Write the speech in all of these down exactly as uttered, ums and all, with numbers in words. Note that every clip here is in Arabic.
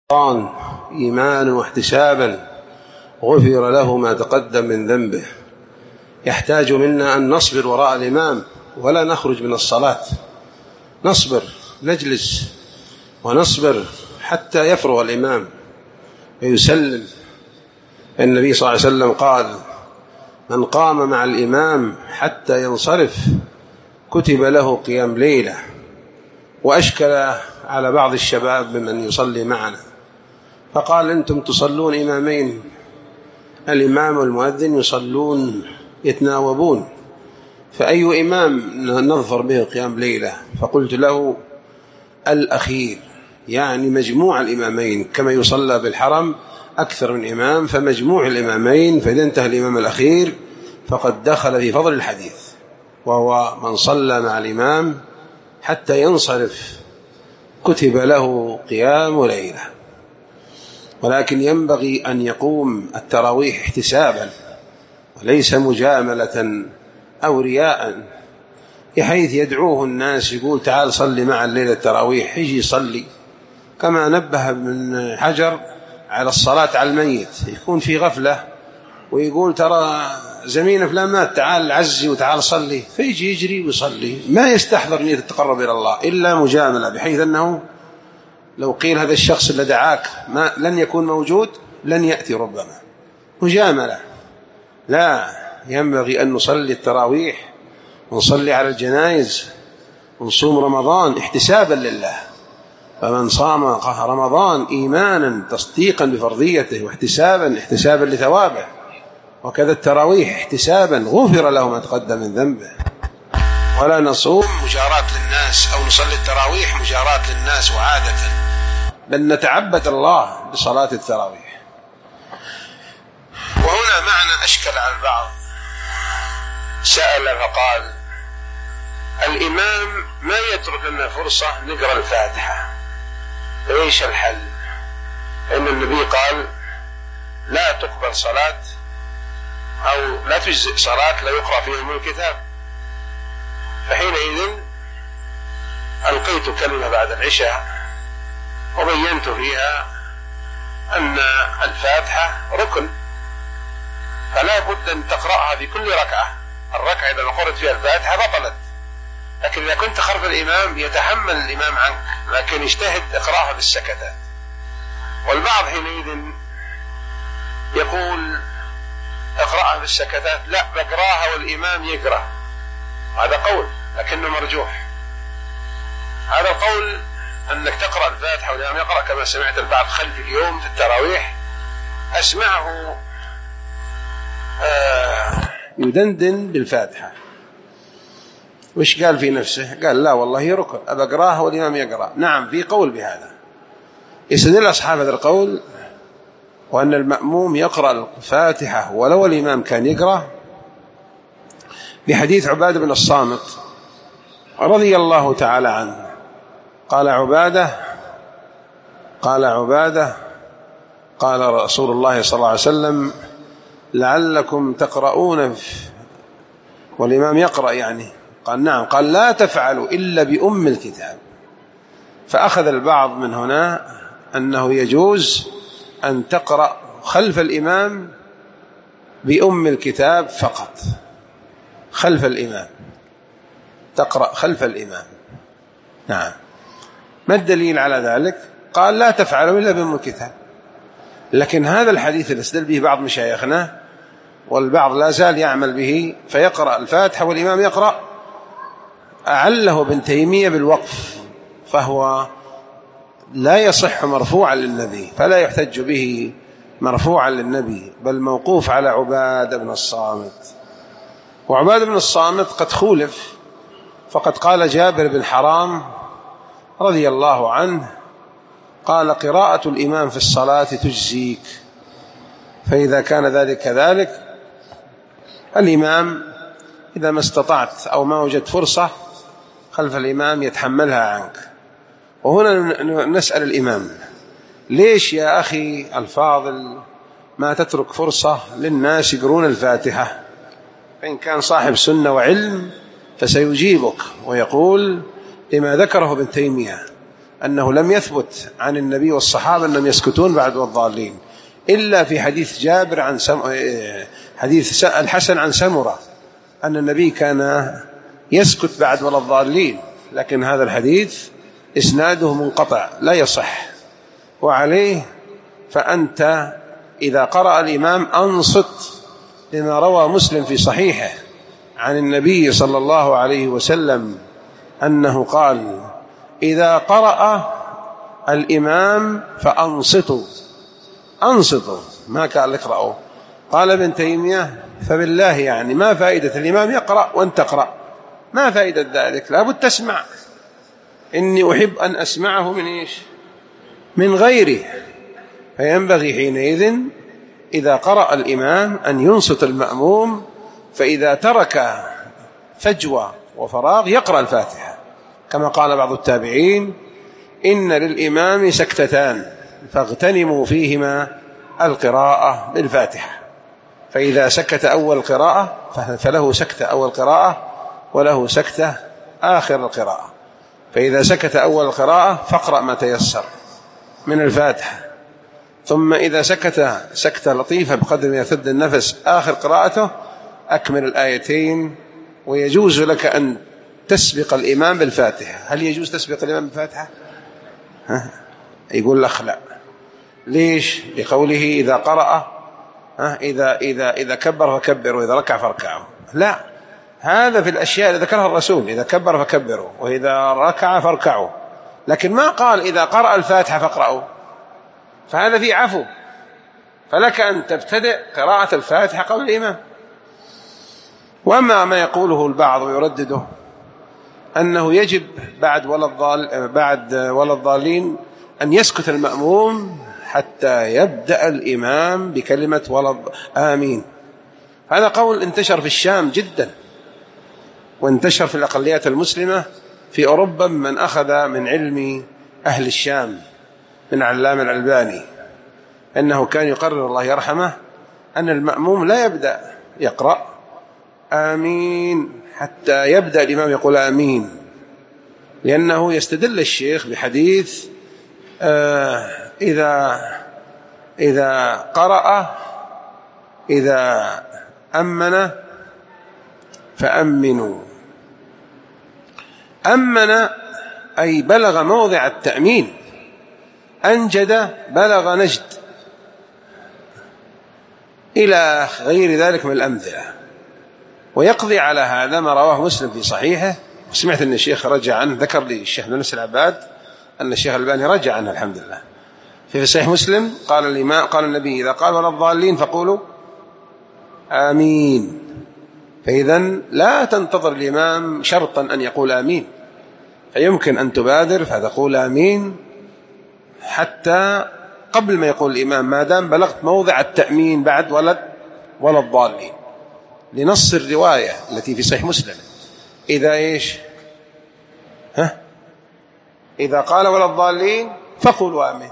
رمضان إيمانا واحتسابا غفر له ما تقدم من ذنبه. يحتاج منا أن نصبر وراء الإمام ولا نخرج من الصلاة، نصبر نجلس ونصبر حتى يفرغ الإمام ويسلم. النبي صلى الله عليه وسلم قال: من قام مع الإمام حتى ينصرف كتب له قيام ليلة. وأشكل على بعض الشباب ممن يصلي معنا فقال: أنتم تصلون إمامين، الإمام والمؤذن يصلون يتناوبون، فأي إمام نظفر به قيام ليلة؟ فقلت له: الأخير، يعني مجموع الإمامين، كما يصلى بالحرم أكثر من إمام، فمجموع الإمامين، فإذا انتهى الإمام الأخير فقد دخل في فضل الحديث، وهو من صلى مع الإمام حتى ينصرف كتب له قيام ليلة. ولكن ينبغي أن يقوم التراويح احتسابا وليس مجاملة أو رياء، بحيث يدعوه الناس يقول: تعال صلي مع الليلة التراويح، يجي يصلي. كما نبه ابن حجر على الصلاة على الميت، يكون في غفلة ويقول: ترى زميلنا فلان مات، تعال عزي وتعال صلي، فيجي يجري ويصلي، ما يستحضر نية التقرب إلى الله إلا مجاملة، بحيث أنه لو قيل هذا الشخص اللي دعاك ما لن يكون موجود لن يأتي، ربما مجاملة. لا، ينبغي أن نصلي التراويح ونصلي على الجنائز ونصوم رمضان احتسابا لله. فمن صام رمضان إيمانا تصديقا بفرضيته واحتسابا احتسابا لثوابه، وكذا التراويح احتسابا غفر له ما تقدم من ذنبه. ولا نصوم مجاراة للناس أو نصلي التراويح مجاراة للناس وعادة، بل نتعبد الله بصلاة التراويح. وهنا معنى أشكل على البعض، سأل فقال: الإمام ما يترك لنا فرصة نقرأ الفاتحة، إيش الحل؟ إن النبي قال: لا تقبل صلاة أو لا تجزئ صلاة لا يقرأ فيها من الكتاب. فحينئذ ألقيت كلمة بعد العشاء وبينت فيها أن الفاتحة ركن، فلا بد أن تقرأها في كل ركعة. الركعة إذا ما قرأت فيها الفاتحة بطلت، لكن إذا كنت خلف الإمام يتحمل الإمام عنك، لكن اجتهد اقرأها بالسكتات. والبعض حينئذ يقول: اقرأها بالسكتات، لا بقراها والإمام يقرأ. هذا قول لكنه مرجوح. هذا القول أنك تقرأ الفاتحة والإمام يقرأ، كما سمعت البعض خلف اليوم في التراويح أسمعه آه يدندن بالفاتحة. وش قال في نفسه؟ قال: لا والله هي ركن، أبقراها والإمام يقرأ. نعم، في قول بهذا. يستدل أصحاب هذا القول وأن المأموم يقرأ الفاتحة ولو الإمام كان يقرأ بحديث عبادة بن الصامت رضي الله تعالى عنه. قال عبادة قال عبادة قال رسول الله صلى الله عليه وسلم: لعلكم تقرؤون والإمام يقرأ، يعني قال: نعم. قال: لا تفعلوا إلا بأم الكتاب. فأخذ البعض من هنا أنه يجوز أن تقرأ خلف الإمام بأم الكتاب فقط، خلف الإمام تقرأ خلف الإمام. نعم. ما الدليل على ذلك؟ قال: لا تفعلوا إلا بأم الكتاب. لكن هذا الحديث اللي استدل به بعض مشايخنا والبعض لا زال يعمل به، فيقرأ الفاتحة والإمام يقرأ، أعله ابن تيمية بالوقف، فهو لا يصح مرفوعا للنبي، فلا يحتج به مرفوعا للنبي، بل موقوف على عبادة بن الصامت. وعبادة بن الصامت قد خولف، فقد قال جابر بن حرام رضي الله عنه قال: قراءة الإمام في الصلاة تجزيك. فإذا كان ذلك كذلك، الإمام إذا ما استطعت أو ما وجدت فرصة خلف الإمام يتحملها عنك. وهنا نسأل الإمام: ليش يا أخي الفاضل ما تترك فرصة للناس يقرون الفاتحة؟ فإن كان صاحب سنة وعلم فسيجيبك ويقول لما ذكره ابن تيمية أنه لم يثبت عن النبي والصحابة أنهم يسكتون بعد والضالين، إلا في حديث جابر عن سم... حديث الحسن عن سمرة أن النبي كان يسكت بعد ولا الضالين، لكن هذا الحديث إسناده منقطع لا يصح. وعليه فأنت إذا قرأ الإمام أنصت لما روى مسلم في صحيحه عن النبي صلى الله عليه وسلم أنه قال: إذا قرأ الإمام فأنصتوا، أنصتوا، ما قال اقرأوا. قال ابن تيمية: فبالله يعني ما فائدة الإمام يقرأ وأنت تقرأ؟ ما فائدة ذلك؟ لابد تسمع. إني أحب أن أسمعه من إيش؟ من غيره. فينبغي حينئذ إذا قرأ الإمام أن ينصت المأموم، فإذا ترك فجوة وفراغ يقرأ الفاتحة، كما قال بعض التابعين: إن للإمام سكتتان فاغتنموا فيهما القراءة بالفاتحة. فإذا سكت أول القراءة فله سكتة أول القراءة وله سكتة آخر القراءة. فإذا سكت أول القراءة فاقرأ ما تيسر من الفاتحة، ثم إذا سكت سكتة لطيفة بقدر ما يسد النفس آخر قراءته أكمل الآيتين. ويجوز لك أن تسبق الإمام بالفاتحة. هل يجوز تسبق الإمام بالفاتحة؟ ها؟ يقول لك لا. ليش؟ لقوله إذا قرأ ها إذا إذا إذا كبر فكبروا وإذا ركع فاركعوا. لا، هذا في الأشياء اللي ذكرها الرسول: إذا كبر فكبروا وإذا ركع فاركعوا، لكن ما قال إذا قرأ الفاتحة فاقرأوا. فهذا فيه عفو، فلك أن تبتدئ قراءة الفاتحة قبل الإمام. وأما ما يقوله البعض ويردده أنه يجب بعد ولا الضال بعد ولا الضالين أن يسكت المأموم حتى يبدأ الإمام بكلمة ولا آمين، هذا قول انتشر في الشام جدا، وانتشر في الأقليات المسلمة في أوروبا، من أخذ من علم أهل الشام من علام الألباني أنه كان يقرر الله يرحمه أن المأموم لا يبدأ يقرأ آمين حتى يبدأ الإمام يقول آمين، لأنه يستدل الشيخ بحديث آه إذا إذا قرأ إذا أمن فأمنوا. أمن أي بلغ موضع التأمين، أنجد بلغ نجد، إلى غير ذلك من الأمثلة. ويقضي على هذا ما رواه مسلم في صحيحه، وسمعت أن الشيخ رجع عنه، ذكر لي الشيخ نونس العباد أن الشيخ الألباني رجع عنه الحمد لله. في صحيح مسلم قال الإمام قال النبي: إذا قال ولا الضالين فقولوا آمين. فإذا لا تنتظر الإمام شرطا أن يقول آمين، فيمكن أن تبادر فتقول آمين حتى قبل ما يقول الإمام، ما دام بلغت موضع التأمين بعد ولد ولا الضالين، لنص الرواية التي في صحيح مسلم: إذا إيش ها إذا قال ولا الضالين فقولوا آمين.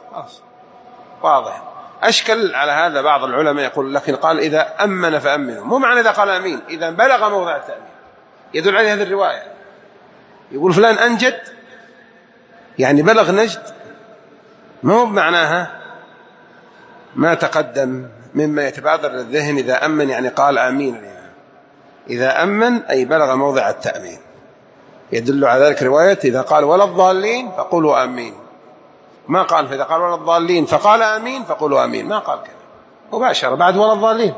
واضح. أشكل على هذا بعض العلماء يقول لكن قال إذا أمن فأمنوا، مو معنى إذا قال آمين، إذا بلغ موضع التأمين، يدل عليه هذه الرواية. يقول فلان أنجد يعني بلغ نجد، مو معناها ما تقدم مما يتبادر للذهن إذا أمن يعني قال آمين الإمام. إذا أمن أي بلغ موضع التأمين، يدل على ذلك رواية إذا قال ولا الضالين فقولوا آمين، ما قال فإذا قال ولا الضالين فقال آمين فقولوا آمين، ما قال كذا مباشرة بعد ولا الضالين.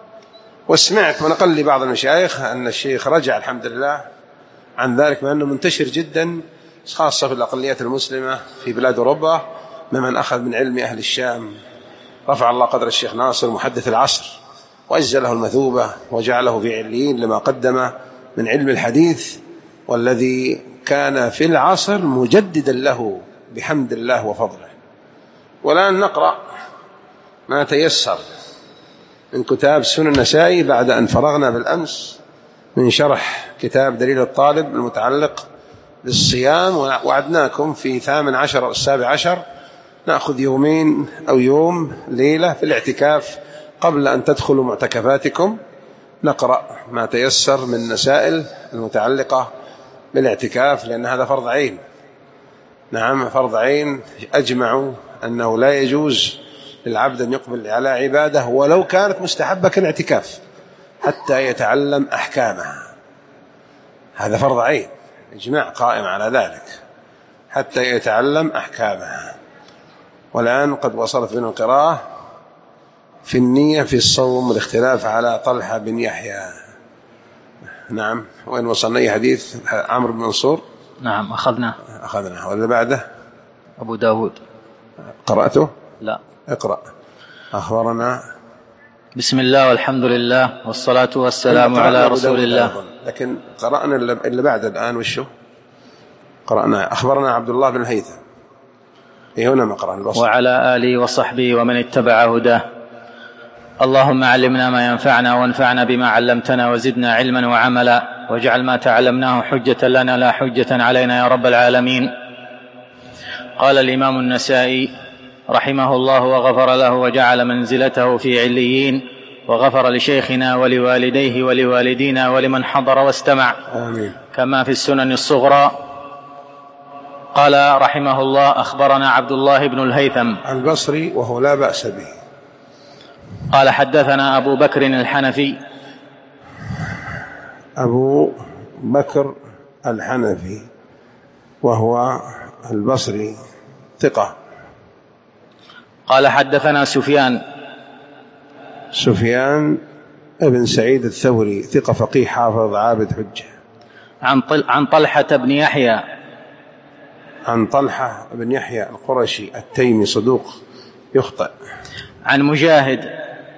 وسمعت ونقل لي بعض المشايخ أن الشيخ رجع الحمد لله عن ذلك، مع أنه منتشر جدا خاصة في الأقليات المسلمة في بلاد أوروبا، ممن أخذ من علم أهل الشام. رفع الله قدر الشيخ ناصر محدث العصر وأجزله المثوبة وجعله في عليين لما قدم من علم الحديث، والذي كان في العصر مجددا له بحمد الله وفضله. والآن نقرأ ما تيسر من كتاب سنن النسائي بعد أن فرغنا بالأمس من شرح كتاب دليل الطالب المتعلق بالصيام، ووعدناكم في ثامن عشر أو السابع عشر نأخذ يومين أو يوم ليلة في الاعتكاف قبل أن تدخلوا معتكفاتكم، نقرأ ما تيسر من مسائل المتعلقة بالاعتكاف، لأن هذا فرض عين. نعم فرض عين أجمعوا أنه لا يجوز للعبد أن يقبل على عبادة ولو كانت مستحبة كالاعتكاف حتى يتعلم أحكامها. هذا فرض عين إجماع قائم على ذلك حتى يتعلم أحكامها. والآن قد وصلت بنا القراءة في النية في الصوم والاختلاف على طلحة بن يحيى. نعم وين وصلنا؟ أي حديث عمرو بن منصور؟ نعم أخذنا أخذنا. ولا بعده؟ أبو داود. قرأته؟ لا. اقرأ. أخبرنا. بسم الله والحمد لله والصلاة والسلام على رسول الله. لكن قرأنا اللي بعد الآن وشو قرأنا؟ أخبرنا عبد الله بن الهيثم. إيه هنا ما قرأنا الوصف. وعلى آله وصحبه ومن اتبع هداه. اللهم علمنا ما ينفعنا وانفعنا بما علمتنا وزدنا علما وعملا واجعل ما تعلمناه حجة لنا لا حجة علينا يا رب العالمين. قال الإمام النسائي رحمه الله وغفر له وجعل منزلته في عليين وغفر لشيخنا ولوالديه ولوالدينا ولمن حضر واستمع. آمين. كما في السنن الصغرى. قال رحمه الله أخبرنا عبد الله بن الهيثم البصري وهو لا بأس به. قال حدثنا أبو بكر الحنفي. أبو بكر الحنفي وهو البصري ثقة. قال حدثنا سفيان سفيان ابن سعيد الثوري ثقة فقيه حافظ عابد حجة. عن طل عن طلحة بن يحيى عن طلحة بن يحيى القرشي التيمي صدوق يخطئ. عن مجاهد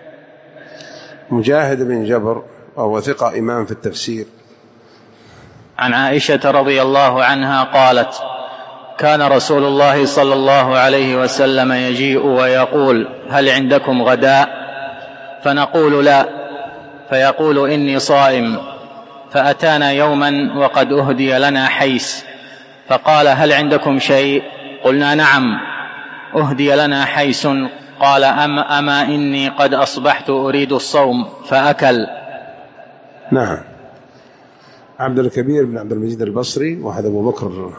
مجاهد بن جبر وهو ثقة إمام في التفسير. عن عائشة رضي الله عنها قالت كان رسول الله صلى الله عليه وسلم يجيء ويقول هل عندكم غداء؟ فنقول لا، فيقول إني صائم. فأتانا يوما وقد أهدي لنا حيس فقال هل عندكم شيء؟ قلنا نعم أهدي لنا حيس. قال أما, أما إني قد أصبحت أريد الصوم فأكل. نعم. عبد الكبير بن عبد المجيد البصري وهذا أبو بكر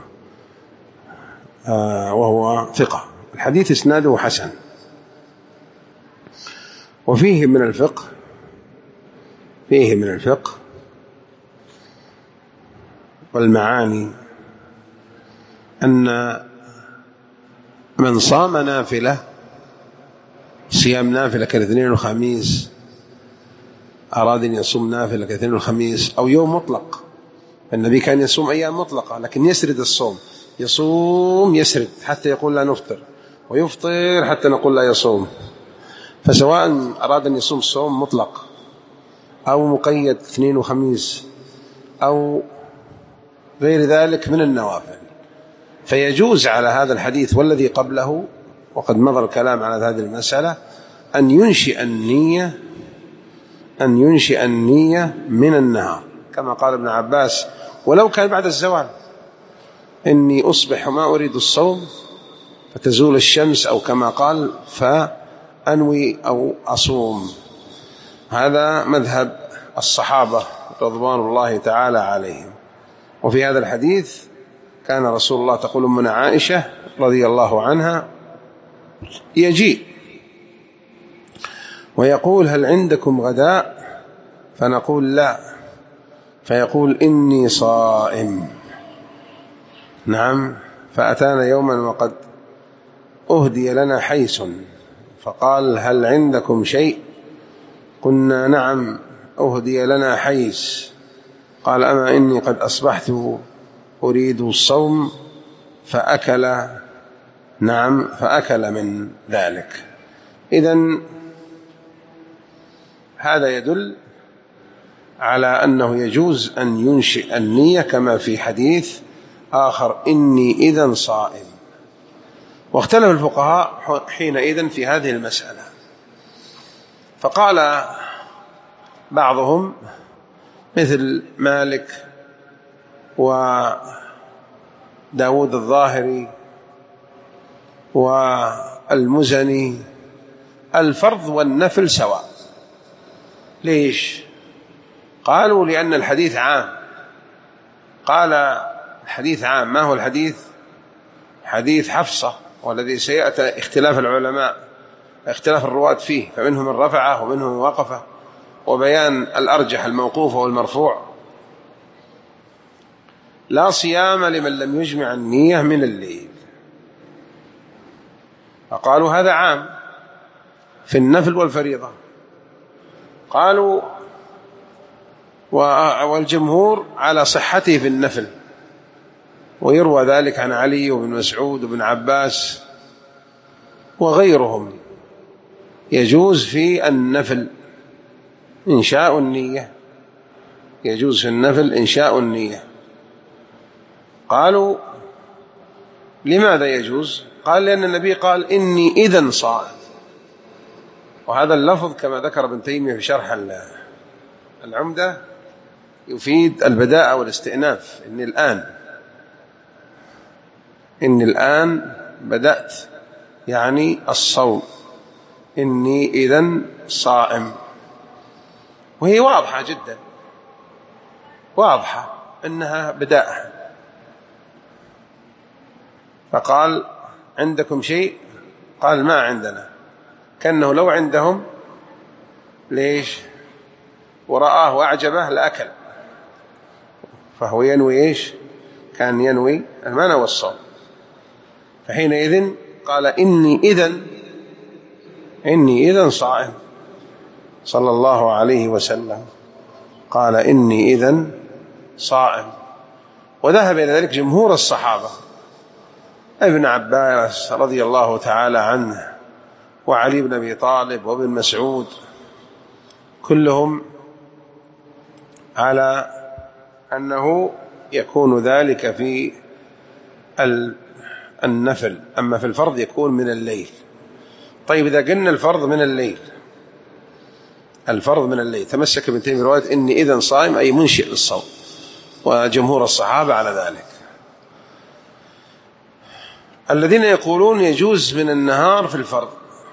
آه وهو ثقة. الحديث إسناده حسن. وفيه من الفقه فيه من الفقه والمعاني أن من صام نافلة صيام نافلة كالاثنين والخميس أراد أن يصوم نافلة كالاثنين والخميس أو يوم مطلق. النبي كان يصوم أيام مطلقة لكن يسرد الصوم، يصوم يسرد حتى يقول لا نفطر ويفطر حتى نقول لا يصوم. فسواء أراد أن يصوم صوم مطلق أو مقيد اثنين وخميس أو غير ذلك من النوافل فيجوز على هذا الحديث والذي قبله وقد مضى الكلام على هذه المسألة أن ينشئ النية أن ينشئ النية من النهار كما قال ابن عباس ولو كان بعد الزوال إني أصبح ما أريد الصوم فتزول الشمس أو كما قال فأنوي أو أصوم. هذا مذهب الصحابة رضوان الله تعالى عليهم. وفي هذا الحديث كان رسول الله تقول أمنا عائشة رضي الله عنها يجيء ويقول هل عندكم غداء؟ فنقول لا، فيقول إني صائم. نعم. فأتانا يوما وقد أهدي لنا حيس فقال هل عندكم شيء؟ قلنا نعم أهدي لنا حيس. قال أما إني قد أصبحت أريد الصوم فأكل. نعم فأكل من ذلك. إذن هذا يدل على أنه يجوز أن ينشئ النية كما في حديث آخر إني إذن صائم. واختلف الفقهاء حينئذ في هذه المسألة فقال بعضهم مثل مالك وداود الظاهري والمزني الفرض والنفل سواء. ليش؟ قالوا لأن الحديث عام. قال الحديث عام. ما هو الحديث؟ حديث حفصة والذي سيأتي اختلاف العلماء اختلاف الرواة فيه، فمنهم من رفعه ومنهم من وقفه، وبيان الأرجح الموقوف والمرفوع. لا صيام لمن لم يجمع النية من الليل. فقالوا هذا عام في النفل والفريضة. قالوا والجمهور على صحته في النفل، ويروى ذلك عن علي وابن مسعود وابن عباس وغيرهم. يجوز في النفل إنشاء النية، يجوز في النفل إنشاء النية. قالوا لماذا يجوز؟ قال لأن النبي قال إني إذن صائم، وهذا اللفظ كما ذكر ابن تيمية في شرح العمدة يفيد البداءة والاستئناف. إني الآن إني الآن بدأت يعني الصوم، إني إذن صائم، وهي واضحة جدا، واضحة أنها بداءة. فقال عندكم شيء؟ قال ما عندنا، كأنه لو عندهم ليش ورآه وأعجبه لأكل، فهو ينوي إيش؟ كان ينوي المنع والصوم. فحينئذ قال إني إذن إني إذن صائم صلى الله عليه وسلم، قال إني إذن صائم. وذهب إلى ذلك جمهور الصحابة، ابن عباس رضي الله تعالى عنه وعلي بن أبي طالب وابن مسعود، كلهم على أنه يكون ذلك في النفل، أما في الفرض يكون من الليل. طيب إذا قلنا الفرض من الليل، الفرض من الليل تمسك ابن تيمية برواية إني إذن صائم أي منشئ للصوم، وجمهور الصحابة على ذلك. الذين يقولون يجوز من النهار في الفرض،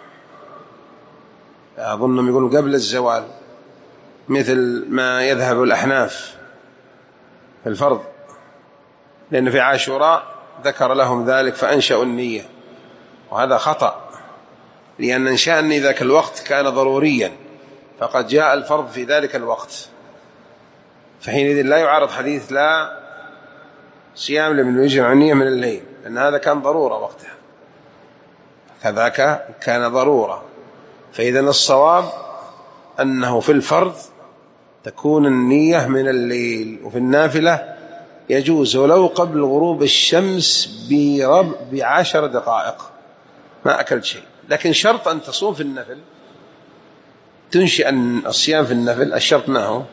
أظنهم يقولون قبل الزوال، مثل ما يذهب الأحناف في الفرض، لأن في عاشوراء ذكر لهم ذلك فأنشأوا النية، وهذا خطأ، لأن إنشاء النية ذاك الوقت كان ضروريا، فقد جاء الفرض في ذلك الوقت، فحينئذ لا يعارض حديث لا صيام لمن يجمع النية من الليل، لأن هذا كان ضرورة وقتها، كذاك كان ضرورة. فإذا الصواب أنه في الفرض تكون النية من الليل، وفي النافلة يجوز ولو قبل غروب الشمس برب بعشر دقائق ما أكلت شيء، لكن شرط أن تصوم في النفل، تنشئ الصيام في النفل، الشرط ما هو؟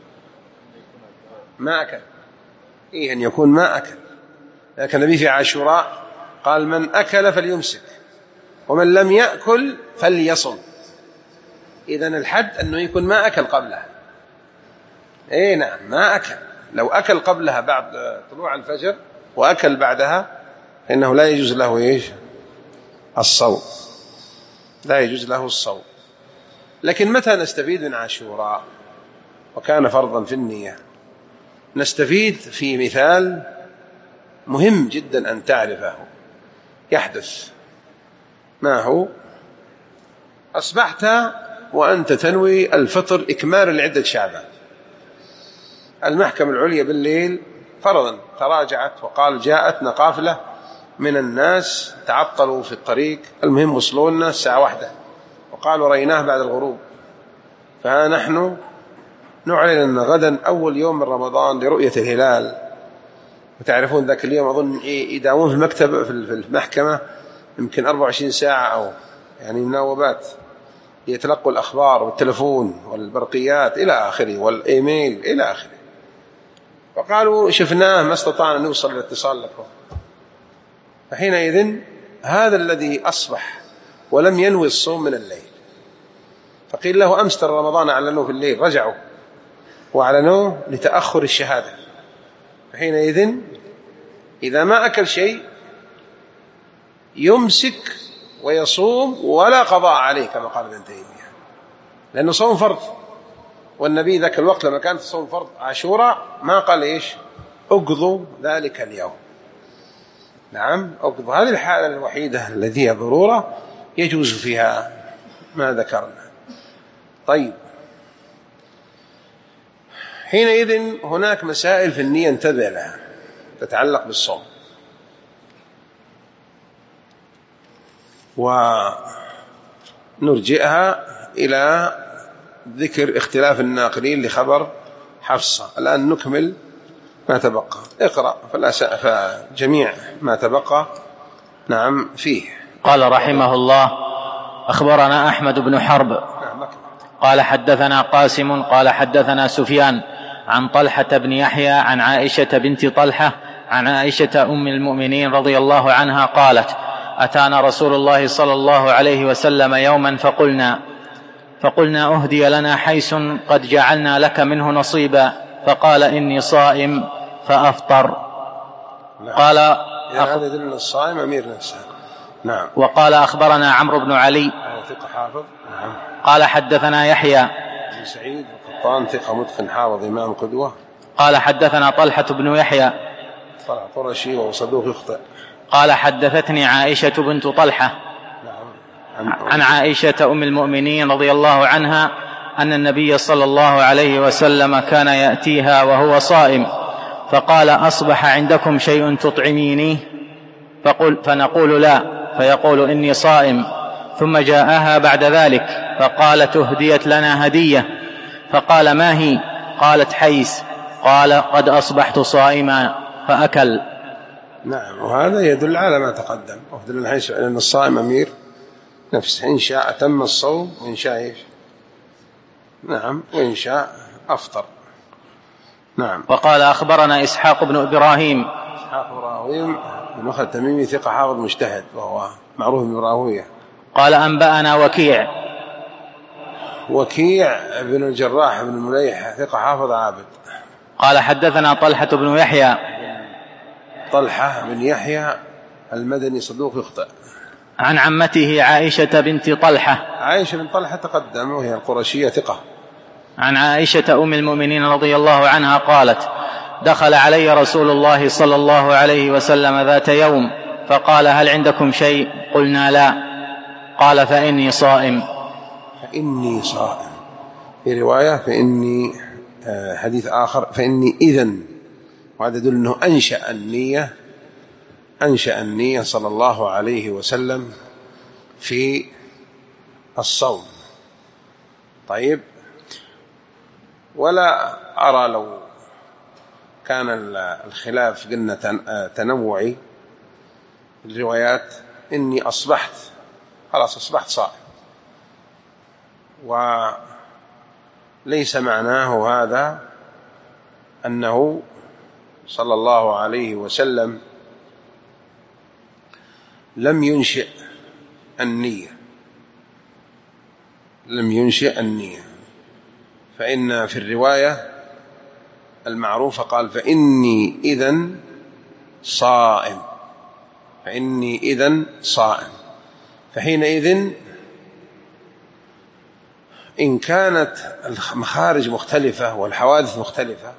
ما أكل، إيه أن يكون ما أكل. لكن النبي في عاشوراء قال من أكل فليمسك ومن لم يأكل فليصم. إذن الحد أنه يكون ما أكل قبلها. إيه نعم ما أكل، لو أكل قبلها بعد طلوع الفجر وأكل بعدها فإنه لا يجوز له إيش؟ الصوم، لا يجوز له الصوم. لكن متى نستفيد من عاشوراء وكان فرضا في النية؟ نستفيد في مثال مهم جدا أن تعرفه يحدث. ما هو؟ أصبحت وأنت تنوي الفطر إكمال لعدة شعبان، المحكمة العليا بالليل فرضا تراجعت وقال جاءتنا قافلة من الناس تعطلوا في الطريق، المهم وصلوا لنا الساعة واحدة وقالوا رأيناه بعد الغروب، فها نحن نعلن أن غدا أول يوم من رمضان لرؤية الهلال. وتعرفون ذاك اليوم أظن يداومون في المكتب في المحكمة يمكن أربعة وعشرين ساعة أو يعني مناوبات يتلقوا الأخبار والتلفون والبرقيات إلى آخره والإيميل إلى آخره. فقالوا شفناه ما استطعنا نوصل للاتصال لكم. فحينئذ هذا الذي أصبح ولم ينوي الصوم من الليل، فقيل له أمس ترى رمضان أعلنوه في الليل، رجعوا وأعلنوه لتأخر الشهادة. فحينئذ إذا ما أكل شيء يمسك ويصوم ولا قضاء عليه كما قال ابن تيمية، لأنه صوم فرض، والنبي ذاك الوقت لما كان في صوم فرض عاشوراء ما قال إيش؟ أقضوا ذلك اليوم. نعم، أو هذه الحالة الوحيدة التي هي ضرورة يجوز فيها ما ذكرنا. طيب، حينئذ هناك مسائل في النية انتبه لها تتعلق بالصوم، ونرجئها إلى ذكر اختلاف الناقلين لخبر حفصة. الآن نكمل ما تبقى. اقرأ فجميع ما تبقى نعم فيه. قال رحمه الله: أخبرنا أحمد بن حرب قال حدثنا قاسم قال حدثنا سفيان عن طلحة بن يحيى عن عائشة بنت طلحة عن عائشة أم المؤمنين رضي الله عنها قالت: أتانا رسول الله صلى الله عليه وسلم يوما فقلنا فقلنا أهدي لنا حيث قد جعلنا لك منه نصيبا، فقال: إني صائم فأفطر. قال هذا يدل الصائم أمير نفسه. نعم. وقال أخبرنا عمرو بن علي ثقة حافظ. نعم. قال حدثنا يحيى بن سعيد القطان ثقة متقن حافظ إمام قدوة. قال حدثنا طلحة بن يحيى طلع قرشي وصدوق يخطئ. قال حدثتني عائشة بنت طلحة عن عائشة أم المؤمنين رضي الله عنها أن النبي صلى الله عليه وسلم كان يأتيها وهو صائم فقال: أصبح عندكم شيء تطعمينيه؟ فقل فنقول: لا، فيقول: إني صائم. ثم جاءها بعد ذلك فقالت: أهديت لنا هدية. فقال: ما هي؟ قالت: حيث. قال: قد أصبحت صائما، فأكل. نعم، وهذا يدل على ما تقدم. أهدي لنا حيث، لأن الصائم أمير نفسه، إن شاء تم الصوم وإن شاء نعم وإن شاء أفطر. نعم. وقال أخبرنا إسحاق بن إبراهيم إسحاق إبراهيم بن أخي التميمي ثقة حافظ مجتهد وهو معروف براهوية. قال أنبأنا وكيع وكيع بن الجراح بن المليح ثقة حافظ عابد. قال حدثنا طلحة بن يحيى طلحة بن يحيى المدني صدوق يخطئ. عن عمته عائشة بنت طلحة عائشة بن طلحة تقدم وهي القرشية ثقة. عن عائشة أم المؤمنين رضي الله عنها قالت: دخل علي رسول الله صلى الله عليه وسلم ذات يوم فقال: هل عندكم شيء؟ قلنا: لا. قال: فإني صائم. فإني صائم. في رواية فإني حديث آخر فإني إذن، وهذا يدل أنه أنشأ النية أنشأ النية صلى الله عليه وسلم في الصوم. طيب، ولا أرى لو كان الخلاف قلنا تنوعي الروايات، إني أصبحت خلاص أصبحت صائم، وليس معناه هذا أنه صلى الله عليه وسلم لم ينشئ النية لم ينشئ النية فإن في الرواية المعروفة قال: فإني إذن صائم فإني إذن صائم. فحينئذ إن كانت المخارج مختلفة والحوادث مختلفة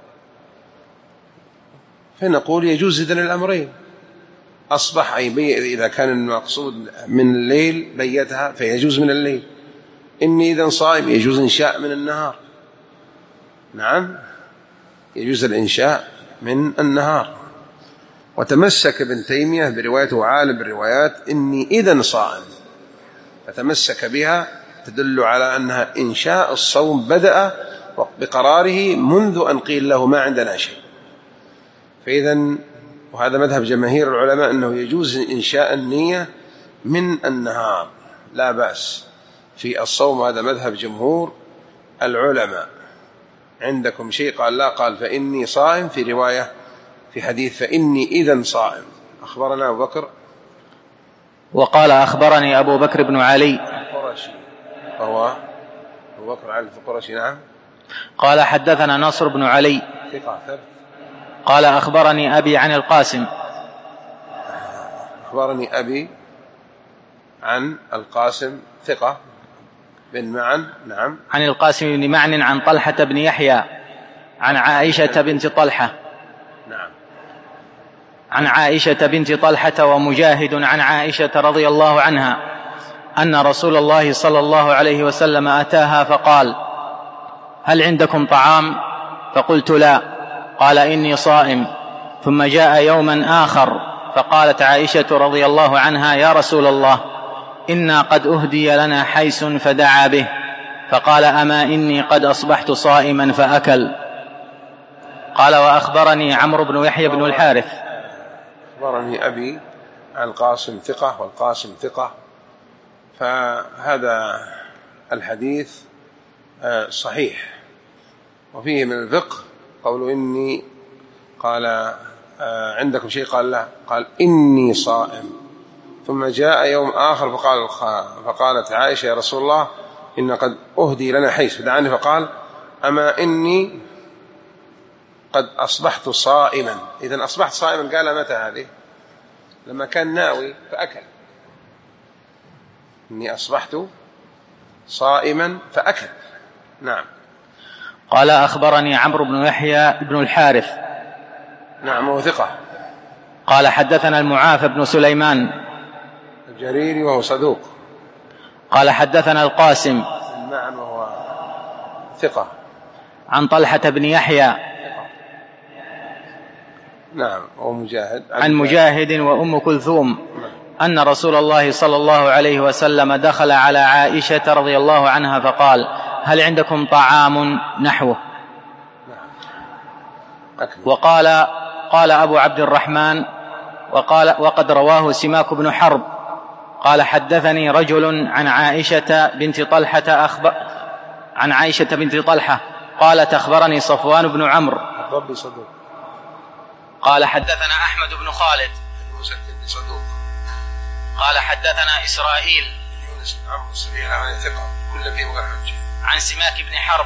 فنقول يجوز إذن الأمرين. أصبح أي بي إذا كان المقصود من الليل بيتها فيجوز من الليل. إني إذن صائم يجوز إنشاء من النهار. نعم، يجوز الإنشاء من النهار. وتمسك ابن تيمية بروايته عالم بالروايات إني إذن صائم، فتمسك بها تدل على أنها إنشاء الصوم بدأ بقراره منذ أن قيل له ما عندنا شيء. فإذن وهذا مذهب جماهير العلماء أنه يجوز إنشاء النية من النهار لا بأس في الصوم، هذا مذهب جمهور العلماء. عندكم شيء؟ قال: لا. قال: فإني صائم، في رواية في حديث فإني إذن صائم. أخبرنا أبو بكر. وقال أخبرني أبو بكر بن علي القرشي، وهو أبو بكر علي القرشي. نعم. قال حدثنا نصر بن علي ثقة ثبت. قال أخبرني أبي عن القاسم أخبرني أبي عن القاسم ثقة بن معن. نعم. عن القاسم بن معن عن طلحة بن يحيى عن عائشة بنت طلحة. نعم. عن عائشة بنت طلحة ومجاهد عن عائشة رضي الله عنها أن رسول الله صلى الله عليه وسلم أتاها فقال: هل عندكم طعام؟ فقلت: لا. قال: إني صائم. ثم جاء يوما آخر فقالت عائشة رضي الله عنها: يا رسول الله، إنا قد أهدي لنا حيس فدعا به. فقال: أما إني قد أصبحت صائما فأكل. قال: وأخبرني عمرو بن يحيى بن الحارث أخبرني أبي عن القاسم ثقة والقاسم ثقة، فهذا الحديث صحيح. وفيه من الفقه قولوا إني، قال عندكم شيء؟ قال لا. قال: إني صائم. ثم جاء يوم آخر فقال فقالت عائشة: يا رسول الله، إن قد أهدي لنا حيث فدعاني. فقال: أما إني قد أصبحت صائما. إذن أصبحت صائما قال متى هذه؟ لما كان ناوي فأكل. إني أصبحت صائما فأكل. نعم. قال: أخبرني عمرو بن يحيى بن الحارث. نعم، وهو ثقة. قال: حدثنا المعافى بن سليمان الجريري وهو صدوق. قال: حدثنا القاسم نعم وهو ثقة. عن طلحة بن يحيى. نعم. ومجاهد عن مجاهد وأم كلثوم أن رسول الله صلى الله عليه وسلم دخل على عائشة رضي الله عنها فقال: هل عندكم طعام؟ نحوه. وقال قال أبو عبد الرحمن وقال وقد رواه سماك بن حرب قال: حدثني رجل عن عائشة بنت طلحة أخبر عن عائشة بنت طلحة قالت: أخبرني صفوان بن عمرو قال: حدثنا أحمد بن خالد قال: حدثنا إسرائيل عن سماك بن حرب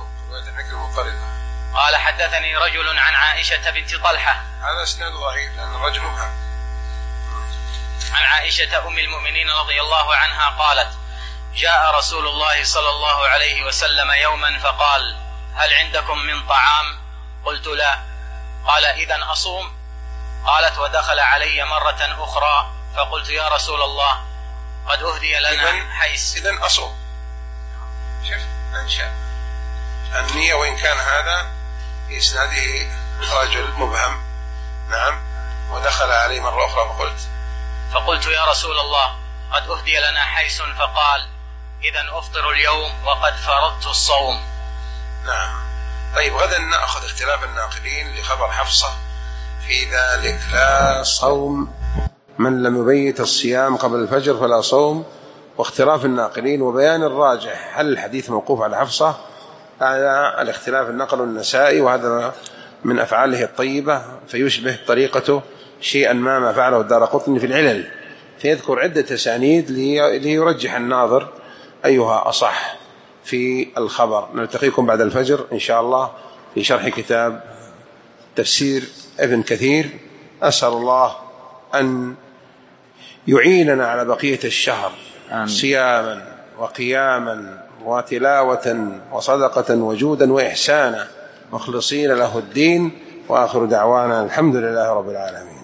قال: حدثني رجل عن عائشة بنت طلحة. هذا اسناد ضعيف لأن الرجل مبهم. عن عائشة أم المؤمنين رضي الله عنها قالت: جاء رسول الله صلى الله عليه وسلم يوما فقال: هل عندكم من طعام؟ قلت: لا. قال: إذن أصوم؟ قالت: ودخل علي مرة أخرى فقلت: يا رسول الله، قد أهدي لنا حيث. إذن أصوم. شوف أنشأ النية، وإن كان هذا في إسناده رجل مبهم. نعم. ودخل علي مرة أخرى فقلت فقلت: يا رسول الله، قد أهدي لنا حيث. فقال: إذن أفطر اليوم وقد فرضت الصوم. نعم. طيب، غدا نأخذ اختلاف الناقلين لخبر حفصة في ذلك: لا صوم من لم يبيت الصيام قبل الفجر فلا صوم، واختلاف الناقلين وبيان الراجح هل الحديث موقوف على حفصة. هذا الاختلاف النقل النسائي، وهذا من أفعاله الطيبة، فيشبه طريقته شيئا ما ما فعله الدارقطني في العلل، فيذكر عدة أسانيد ليرجح الناظر أيها أصح في الخبر. نلتقيكم بعد الفجر إن شاء الله في شرح كتاب تفسير ابن كثير. أسأل الله أن يعيننا على بقية الشهر آمين. صياما وقياما وتلاوة وصدقة وجودا وإحسانا، مخلصين له الدين. وآخر دعوانا الحمد لله رب العالمين.